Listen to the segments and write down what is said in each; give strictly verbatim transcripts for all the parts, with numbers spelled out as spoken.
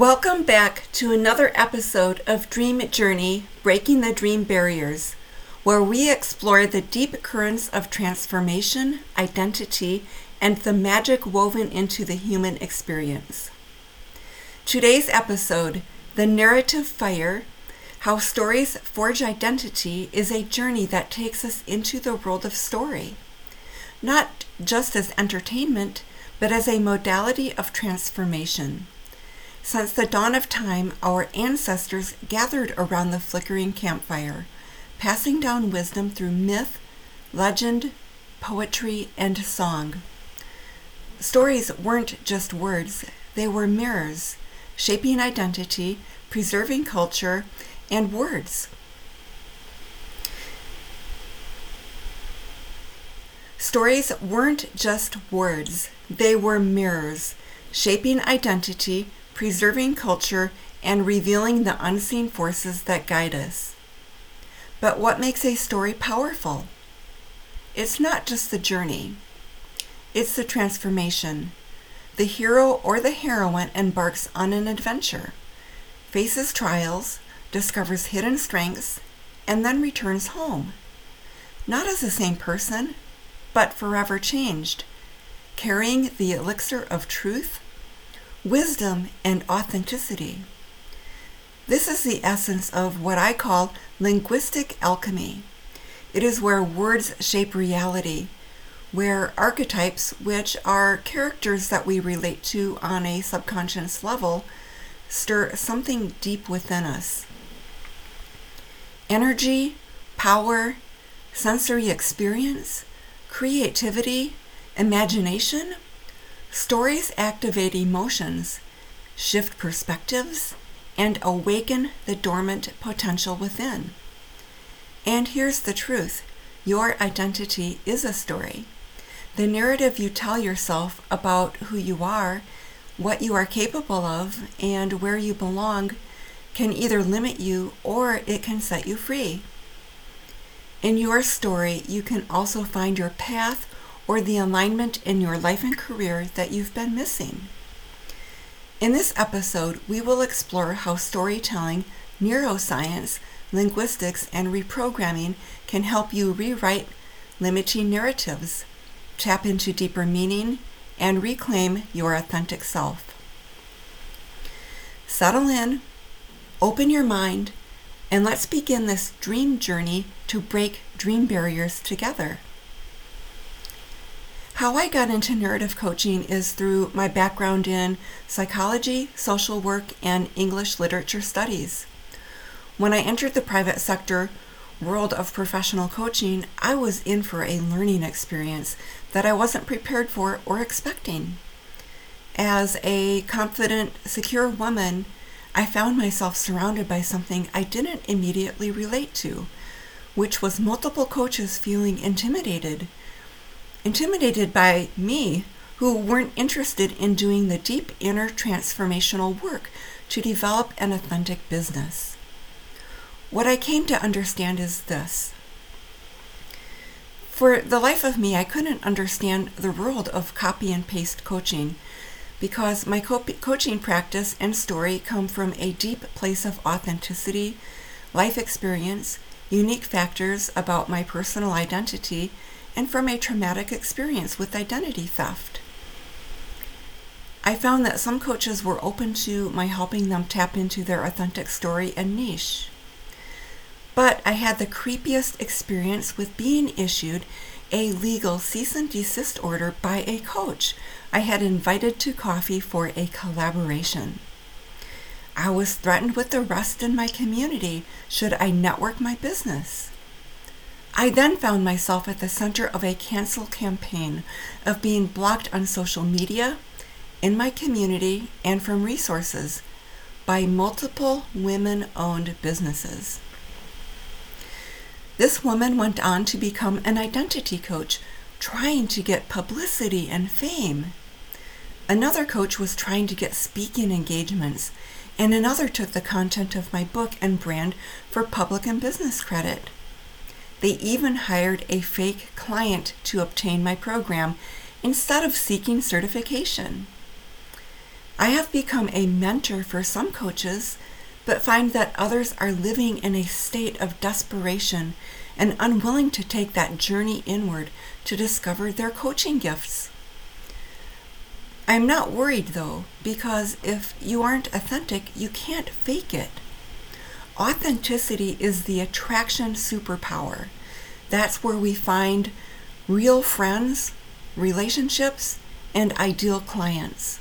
Welcome back to another episode of Dream Journey, Breaking the Dream Barriers, where we explore the deep currents of transformation, identity, and the magic woven into the human experience. Today's episode, The Narrative Fire, How Stories Forge Identity, is a journey that takes us into the world of story, not just as entertainment, but as a modality of transformation. Since the dawn of time, our ancestors gathered around the flickering campfire, passing down wisdom through myth, legend, poetry, and song. Stories weren't just words, they were mirrors, shaping identity, preserving culture, and words. Stories weren't just words, they were mirrors, shaping identity, preserving culture, and revealing the unseen forces that guide us. But what makes a story powerful? It's not just the journey. It's the transformation. The hero or the heroine embarks on an adventure, faces trials, discovers hidden strengths, and then returns home. Not as the same person, but forever changed, carrying the elixir of truth, wisdom, and authenticity. This is the essence of what I call linguistic alchemy. It is where words shape reality, where archetypes, which are characters that we relate to on a subconscious level, stir something deep within us. Energy, power, sensory experience, creativity, imagination. Stories activate emotions, shift perspectives, and awaken the dormant potential within. And here's the truth. Your identity is a story. The narrative you tell yourself about who you are, what you are capable of, and where you belong can either limit you or it can set you free. In your story, you can also find your path or the alignment in your life and career that you've been missing. In this episode, we will explore how storytelling, neuroscience, linguistics, and reprogramming can help you rewrite limiting narratives, tap into deeper meaning, and reclaim your authentic self. Settle in, open your mind, and let's begin this dream journey to break dream barriers together. How I got into narrative coaching is through my background in psychology, social work, and English literature studies. When I entered the private sector world of professional coaching, I was in for a learning experience that I wasn't prepared for or expecting. As a confident, secure woman, I found myself surrounded by something I didn't immediately relate to, which was multiple coaches feeling intimidated. Intimidated by me, who weren't interested in doing the deep inner transformational work to develop an authentic business. What I came to understand is this. For the life of me, I couldn't understand the world of copy and paste coaching because my co- coaching practice and story come from a deep place of authenticity, life experience, unique factors about my personal identity, and from a traumatic experience with identity theft. I found that some coaches were open to my helping them tap into their authentic story and niche. But I had the creepiest experience with being issued a legal cease and desist order by a coach I had invited to coffee for a collaboration. I was threatened with arrest in my community should I network my business. I then found myself at the center of a cancel campaign of being blocked on social media, in my community, and from resources by multiple women-owned businesses. This woman went on to become an identity coach, trying to get publicity and fame. Another coach was trying to get speaking engagements, and another took the content of my book and brand for public and business credit. They even hired a fake client to obtain my program instead of seeking certification. I have become a mentor for some coaches, but find that others are living in a state of desperation and unwilling to take that journey inward to discover their coaching gifts. I'm not worried though, because if you aren't authentic, you can't fake it. Authenticity is the attraction superpower. That's where we find real friends, relationships, and ideal clients.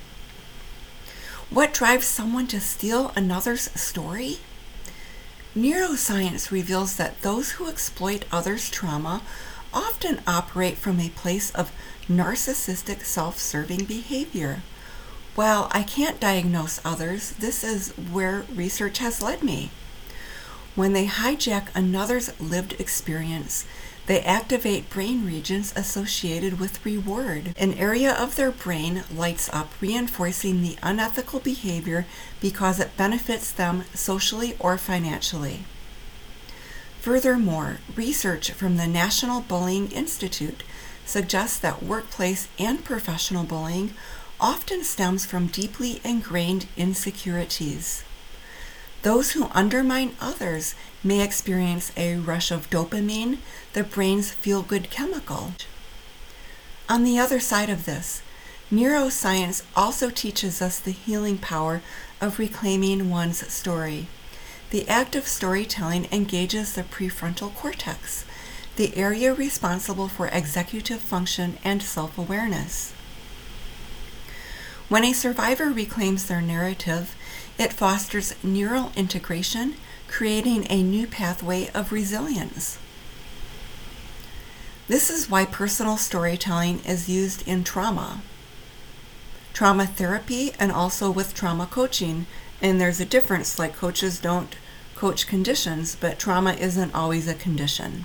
What drives someone to steal another's story? Neuroscience reveals that those who exploit others' trauma often operate from a place of narcissistic self-serving behavior. While I can't diagnose others, this is where research has led me. When they hijack another's lived experience, they activate brain regions associated with reward. An area of their brain lights up, reinforcing the unethical behavior because it benefits them socially or financially. Furthermore, research from the National Bullying Institute suggests that workplace and professional bullying often stems from deeply ingrained insecurities. Those who undermine others may experience a rush of dopamine, the brain's feel-good chemical. On the other side of this, neuroscience also teaches us the healing power of reclaiming one's story. The act of storytelling engages the prefrontal cortex, the area responsible for executive function and self-awareness. When a survivor reclaims their narrative, it fosters neural integration, creating a new pathway of resilience. This is why personal storytelling is used in trauma, trauma therapy, and also with trauma coaching. And there's a difference, like coaches don't coach conditions, but trauma isn't always a condition.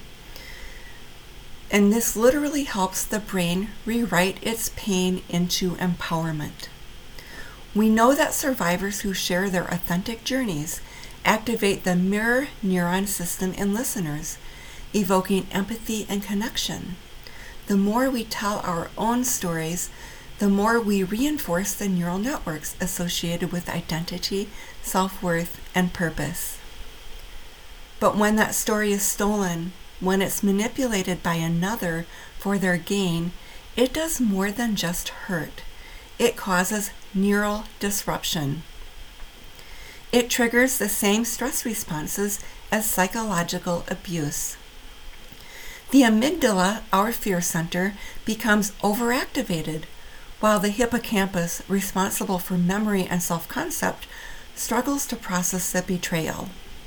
And this literally helps the brain rewrite its pain into empowerment. We know that survivors who share their authentic journeys activate the mirror neuron system in listeners, evoking empathy and connection. The more we tell our own stories, the more we reinforce the neural networks associated with identity, self-worth, and purpose. But when that story is stolen, when it's manipulated by another for their gain, it does more than just hurt. It causes neural disruption. It triggers the same stress responses as psychological abuse. The amygdala, our fear center, becomes overactivated, while the hippocampus, responsible for memory and self-concept, struggles to process the betrayal.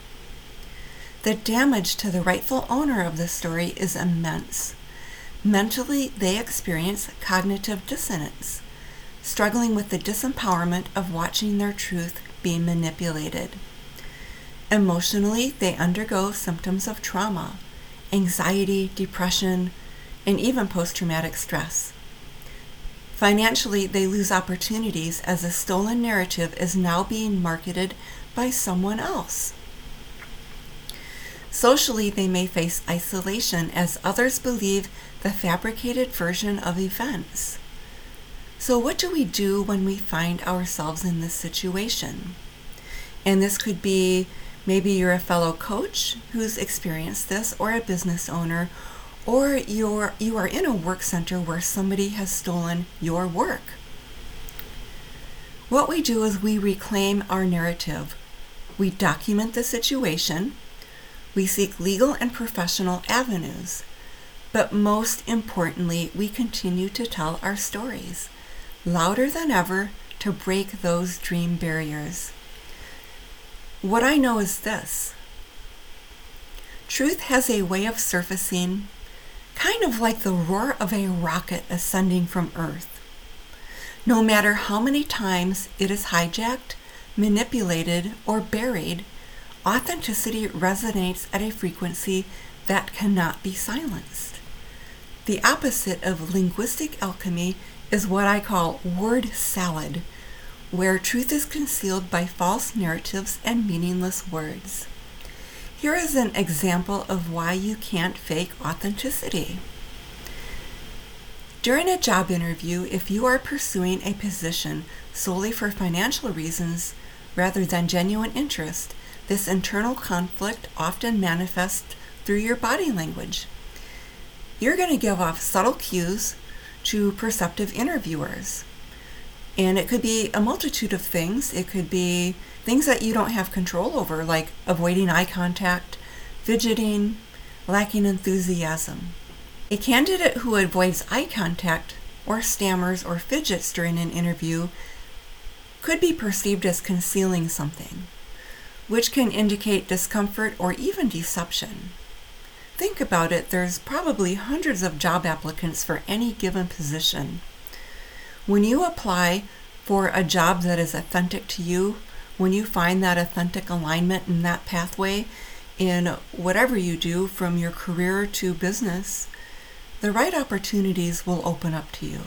The damage to the rightful owner of the story is immense. Mentally, they experience cognitive dissonance, struggling with the disempowerment of watching their truth being manipulated. Emotionally, they undergo symptoms of trauma, anxiety, depression, and even post-traumatic stress. Financially, they lose opportunities as a stolen narrative is now being marketed by someone else. Socially, they may face isolation as others believe the fabricated version of events. So what do we do when we find ourselves in this situation? And this could be, maybe you're a fellow coach who's experienced this, or a business owner, or you're, you are in a work center where somebody has stolen your work. What we do is we reclaim our narrative. We document the situation. We seek legal and professional avenues. But most importantly, we continue to tell our stories, louder than ever, to break those dream barriers. What I know is this: truth has a way of surfacing, kind of like the roar of a rocket ascending from Earth. No matter how many times it is hijacked, manipulated, or buried, authenticity resonates at a frequency that cannot be silenced. The opposite of linguistic alchemy is what I call word salad, where truth is concealed by false narratives and meaningless words. Here is an example of why you can't fake authenticity. During a job interview, if you are pursuing a position solely for financial reasons rather than genuine interest, this internal conflict often manifests through your body language. You're going to give off subtle cues to perceptive interviewers. And it could be a multitude of things. It could be things that you don't have control over, like avoiding eye contact, fidgeting, lacking enthusiasm. A candidate who avoids eye contact or stammers or fidgets during an interview could be perceived as concealing something, which can indicate discomfort or even deception. Think about it, there's probably hundreds of job applicants for any given position. When you apply for a job that is authentic to you, when you find that authentic alignment in that pathway in whatever you do from your career to business, the right opportunities will open up to you.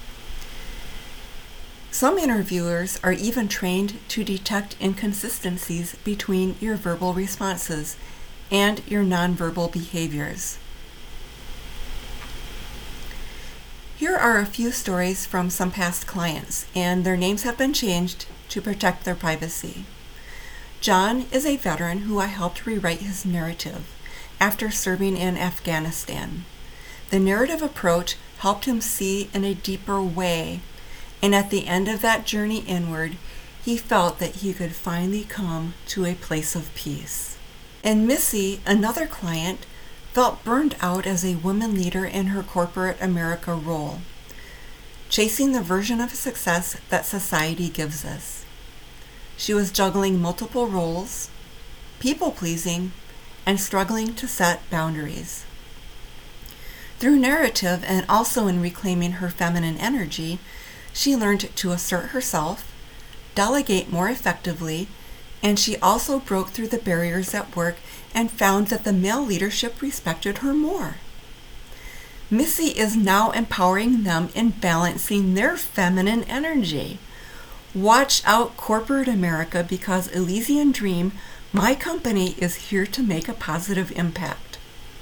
Some interviewers are even trained to detect inconsistencies between your verbal responses and your nonverbal behaviors. Here are a few stories from some past clients, and their names have been changed to protect their privacy. John is a veteran who I helped rewrite his narrative after serving in Afghanistan. The narrative approach helped him see in a deeper way, and at the end of that journey inward, he felt that he could finally come to a place of peace. And Missy, another client, felt burned out as a woman leader in her corporate America role, chasing the version of success that society gives us. She was juggling multiple roles, people-pleasing, and struggling to set boundaries. Through narrative and also in reclaiming her feminine energy, she learned to assert herself, delegate more effectively, and she also broke through the barriers at work and found that the male leadership respected her more. Missy is now empowering them in balancing their feminine energy. Watch out, corporate America, because Elysian Dream, my company, is here to make a positive impact.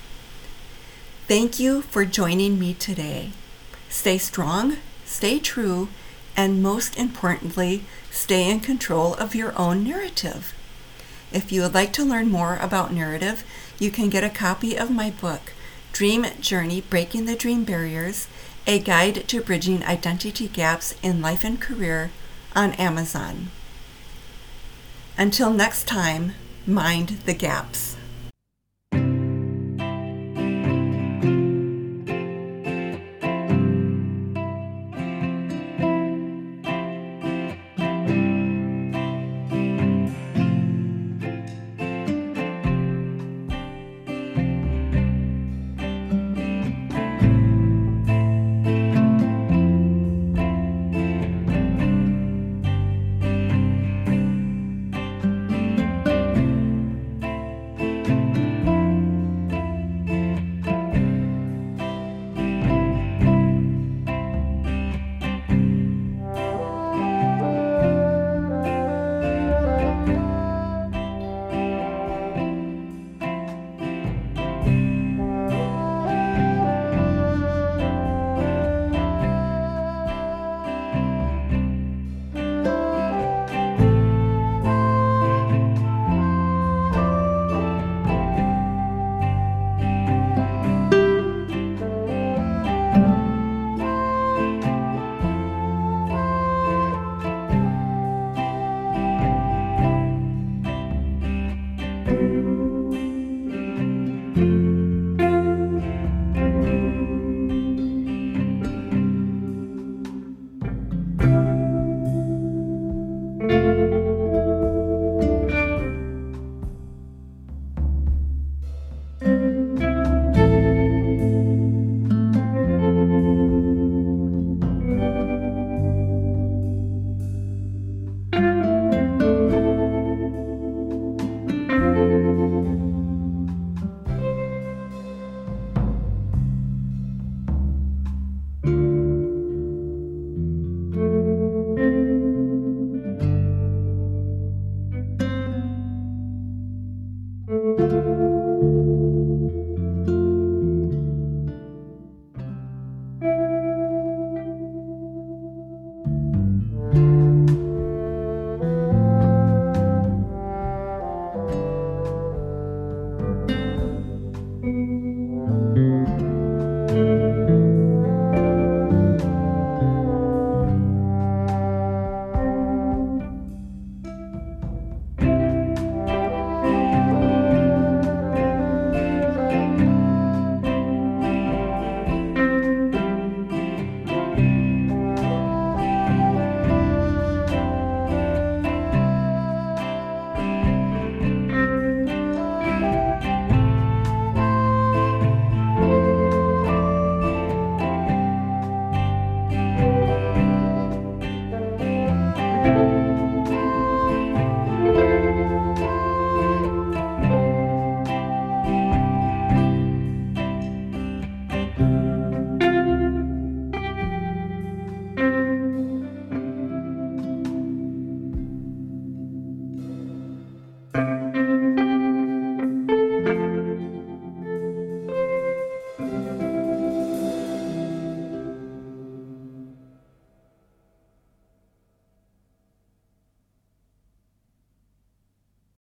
Thank you for joining me today. Stay strong, stay true, and most importantly, stay in control of your own narrative. If you would like to learn more about narrative, you can get a copy of my book, Dream Journey: Breaking the Dream Barriers, a guide to bridging identity gaps in life and career, on Amazon. Until next time, mind the gaps.